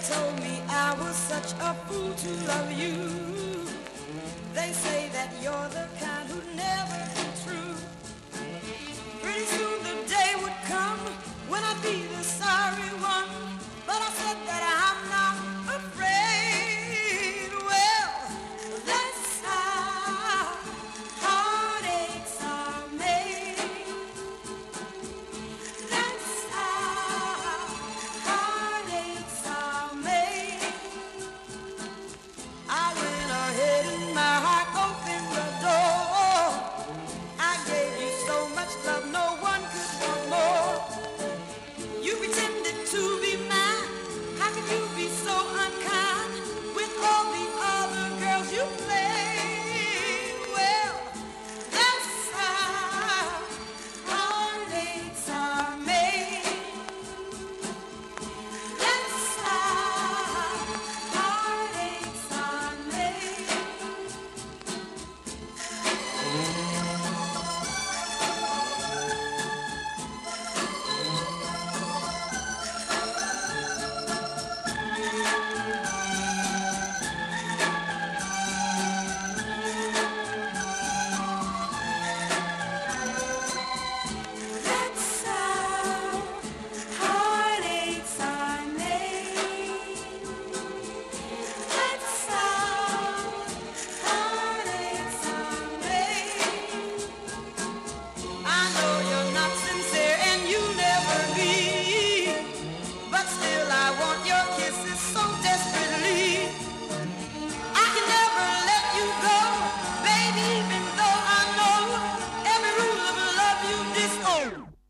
told me I was such a fool to love you. They say that you're the kind who never be true. Pretty soon the day would come when I'd be the sorry one, but I said that I'm not afraid. Well, that's how heartaches are made. That's how heartaches are made. I went ahead and my heart opened the door. I gave you so much love, no one could want more. You pretended to be mine. How could you be so unkind with all the other girls you played? Well, that's how heartaches are made. That's how heartaches are made. That's how heartaches are made. That's how heartaches are made. I know you're not sincere and you never be, but still I want your kisses so desperately. I can never let you go, baby, even though I know every rule of love you disown.